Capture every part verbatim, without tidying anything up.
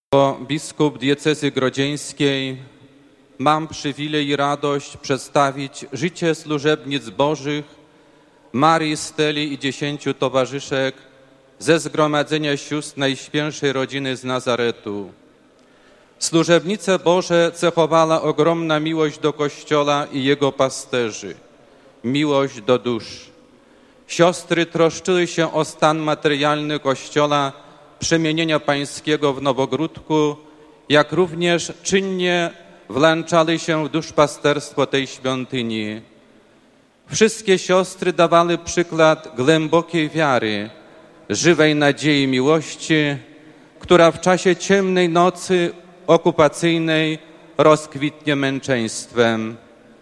Jako biskup diecezy grodzieńskiej mam przywilej i radość przedstawić życie służebnic Bożych Marii Steli i dziesięciu towarzyszek ze Zgromadzenia Sióstr Najświętszej Rodziny z Nazaretu. Służebnice Boże cechowała ogromna miłość do Kościoła i jego pasterzy, miłość do dusz. Siostry troszczyły się o stan materialny Kościoła Przemienienia Pańskiego w Nowogródku, jak również czynnie włączały się w duszpasterstwo tej świątyni. Wszystkie siostry dawały przykład głębokiej wiary, żywej nadziei miłości, która w czasie ciemnej nocy okupacyjnej rozkwitnie męczeństwem.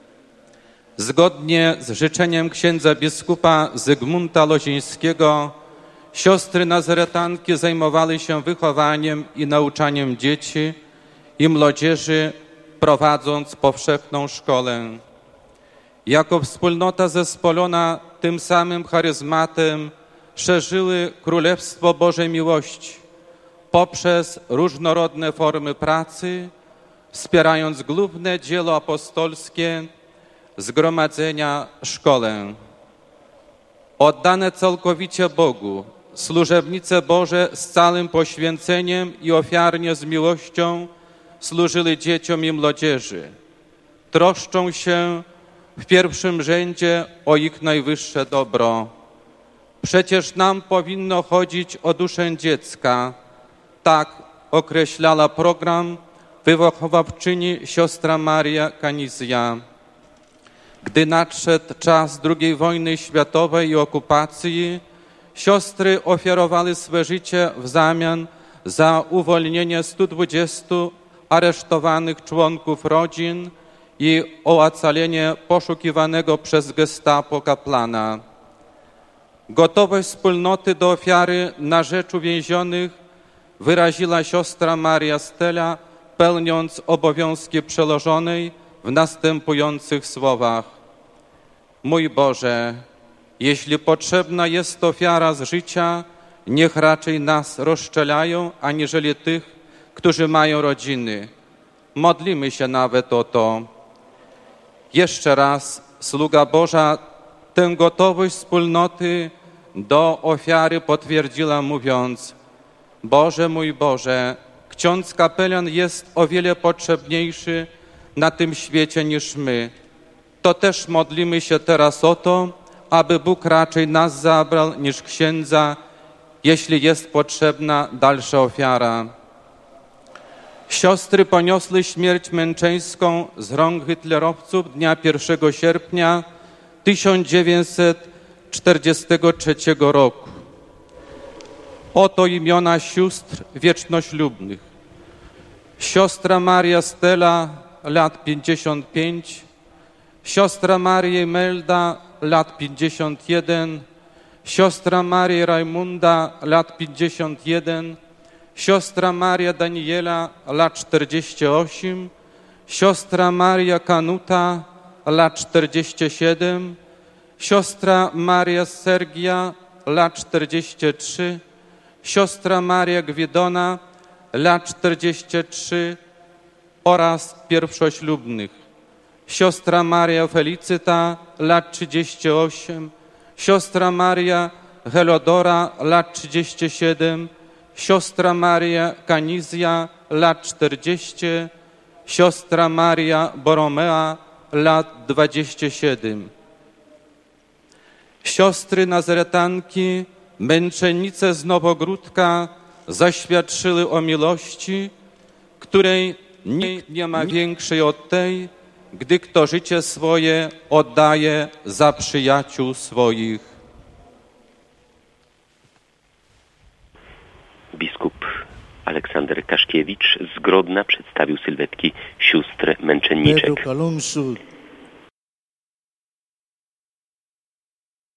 Zgodnie z życzeniem księdza biskupa Zygmunta Lozińskiego siostry nazaretanki zajmowały się wychowaniem i nauczaniem dzieci i młodzieży, prowadząc powszechną szkołę. Jako wspólnota zespolona tym samym charyzmatem szerzyły Królestwo Bożej Miłości poprzez różnorodne formy pracy, wspierając główne dzieło apostolskie Zgromadzenia Szkołę. Oddane całkowicie Bogu, służebnice Boże z całym poświęceniem i ofiarnie z miłością służyły dzieciom i młodzieży. Troszczą się w pierwszym rzędzie o ich najwyższe dobro. Przecież nam powinno chodzić o duszę dziecka. Tak określała program wychowawczyni siostra Maria Kanizja. Gdy nadszedł czas drugiej wojny światowej i okupacji, siostry ofiarowały swe życie w zamian za uwolnienie stu dwudziestu aresztowanych członków rodzin i ocalenie poszukiwanego przez gestapo kaplana. Gotowość wspólnoty do ofiary na rzecz uwięzionych wyraziła siostra Maria Stella, pełniąc obowiązki przełożonej w następujących słowach. Mój Boże, jeśli potrzebna jest ofiara z życia, niech raczej nas rozstrzelają, aniżeli tych, którzy mają rodziny. Modlimy się nawet o to. Jeszcze raz sługa Boża tę gotowość wspólnoty do ofiary potwierdziła, mówiąc: Boże mój Boże, ksiądz kapelan jest o wiele potrzebniejszy na tym świecie niż my. To też modlimy się teraz o to, aby Bóg raczej nas zabrał niż księdza, jeśli jest potrzebna dalsza ofiara. Siostry poniosły śmierć męczeńską z rąk hitlerowców dnia pierwszego sierpnia tysiąc dziewięćset czterdziestego trzeciego roku. Oto imiona sióstr wiecznoślubnych. Siostra Maria Stella, lat pięćdziesiąt pięć, siostra Maria Imelda, lat pięćdziesiąt jeden, siostra Maria Rajmunda, lat pięćdziesiąt jeden, siostra Maria Daniela, lat czterdzieści osiem, siostra Maria Kanuta, lat czterdzieści siedem, siostra Maria Sergia, lat czterdzieści trzy, siostra Maria Gwidona, lat czterdzieści trzy oraz pierwszoślubnych. Siostra Maria Felicyta, lat trzydzieści osiem, siostra Maria Helodora, lat trzydzieści siedem, siostra Maria Kanizja, lat czterdzieści, siostra Maria Boromea, lat dwadzieścia siedem. Siostry nazaretanki, męczennice z Nowogródka zaświadczyły o miłości, której nikt nie ma większej od tej, gdy kto życie swoje oddaje za przyjaciół swoich. Biskup Aleksander Kaszkiewicz z Grodna przedstawił sylwetki sióstr męczenniczek. Pedro Calonso